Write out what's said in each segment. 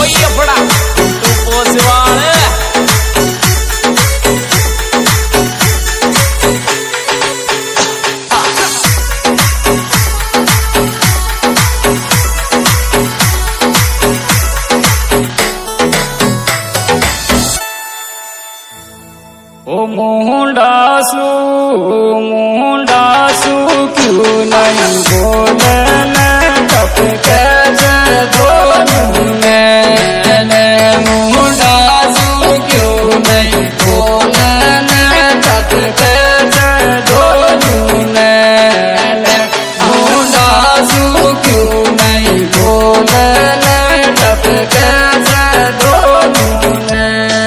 ये बड़ा तू पोसवाले ओ मुंडासू क्यों नहीं बोलने कब कैसे बोलूने मुंडासू क्यों नहीं बोलने कब कैसे बोलूने मुंडासू क्यों नहीं बोलने कब कैसे बोलूने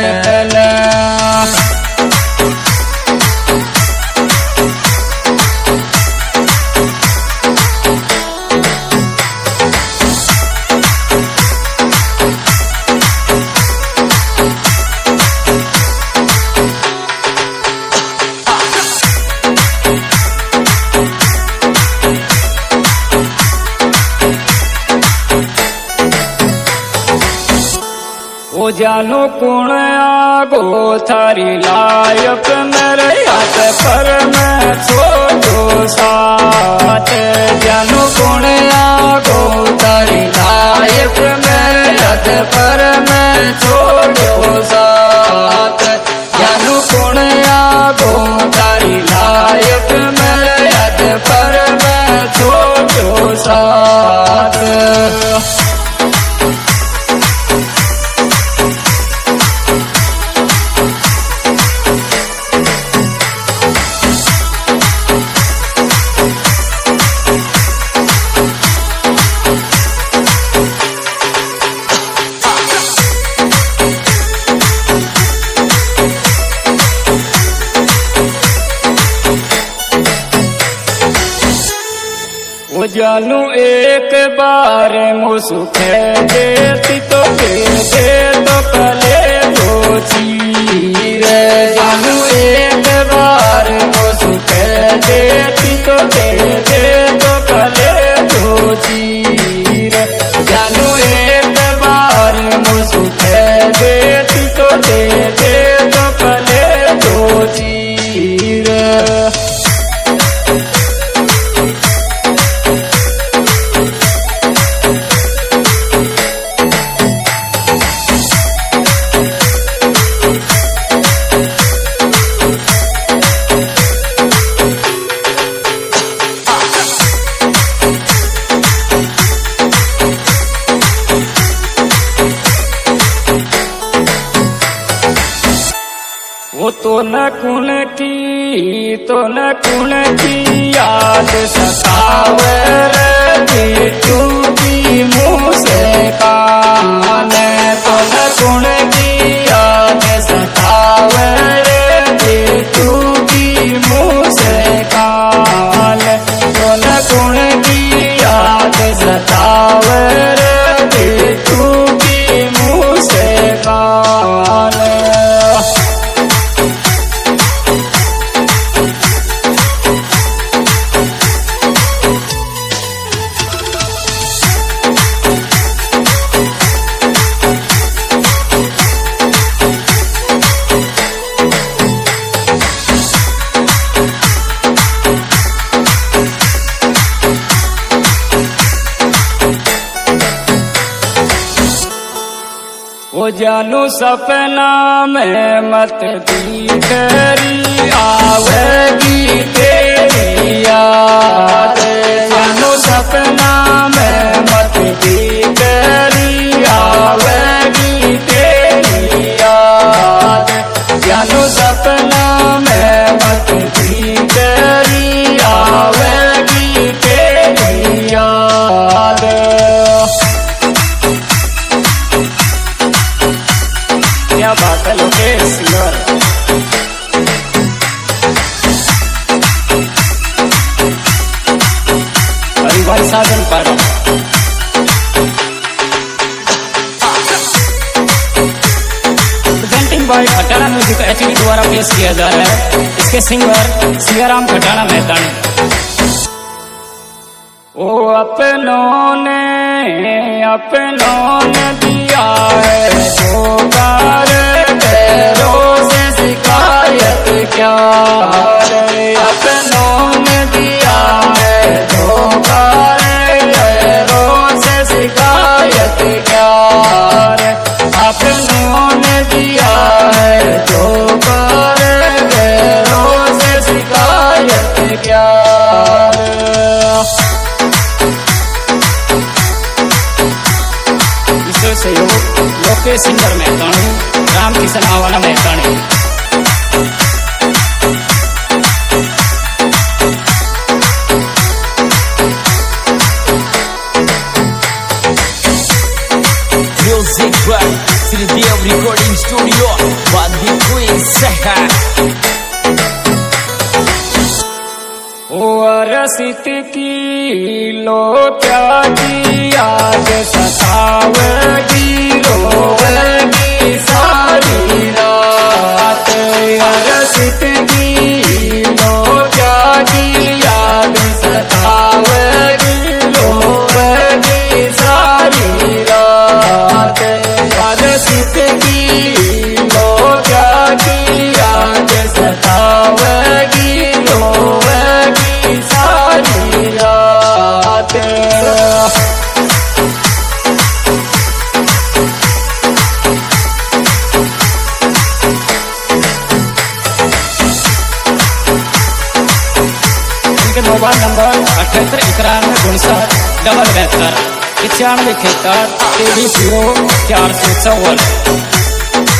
ओ जानो कुण आगो थारी लायक मेरे हाथ पर मैं छोड़ो साथ जानो कुण आगो थारी लायक मेरे हाथ पर मैं छोड़ो साथ जानो कुण आगो थारी लायक मेरे हाथ पर मैं छोड़ो साथ वो जानू एक बार मुझे देती तो दे तो पले दो चीर जानू एक बार मुझे देती तो दे तो पले दो चीर जानू एक बार मुझे देती तो दे तो पले दो चीर वो तो न कुण की याद सतावे रे की मुँह से कान तो न कुण की याद सतावे रे की मुँह से कान तो न कुण की याद सतावे रे की मुँह से कान वो जानू सपना में मत दिखरी आवेगी तेरी याद जानू सपना में मत दिखरी आवेगी तेरी याद जानू सपना में मत दिखरी आवेगी तेरी याद क्या बात है लोकेश सिंगर हरिभाई साधन पारा presenting by Khatana music HD द्वारा पेश किया जा रहा है। इसके सिंगर सियाराम खटाना मेहतानी। ओ अपनों ने दिया है धोखा रे, गैरों से शिकायत क्या रे। अपनों ने दिया है धोखा रे, गैरों से शिकायत क्या रे। अपनों ने दिया है धोखा रे, गैरों से शिकायत क्या रे। सहयोग लोकेश सिंगर मेहताणी, रामकिशन आवाना Mehtani. Music by Sridev Recording Studio, Bandipur, Sahar. ओ रसित की लो क्या की आज सतावेगी रोवेगी सारी रात। रसित की लो क्या की आज सतावेगी रोवेगी सारी रात। रसित की लो क्या की आज सतावेगी रोवेगी सारी रात। इनके मोबाइल नंबर 78 91 59 72 95 71 454।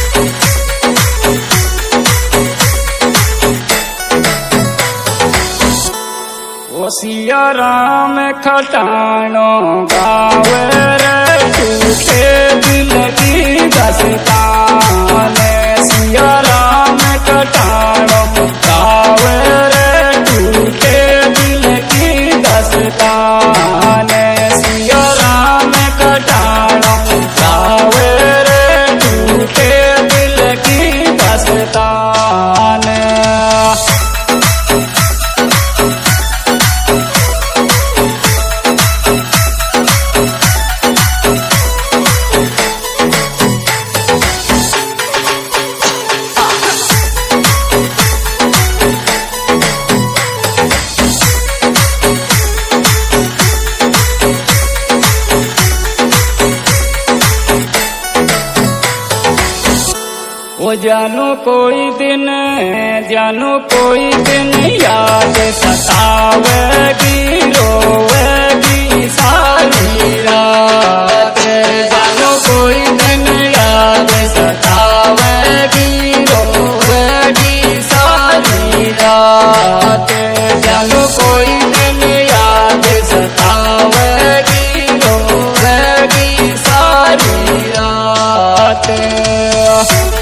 सिया राम खटानो गावे रे, टूटे दिल की दस्तान। सिया राम खटानो गावे रे, टूटे दिल की दस्तान। सिया राम खटानो गावे रे, टूटे दिल की दस्तान। वो जानू कोई दिन याद सतावेगी रोवेगी सारी रात। जानू कोई दिन याद सतावेगी रोवेगी सारी रात। जानू कोई दिन याद सतावेगी रोवेगी सारी रात।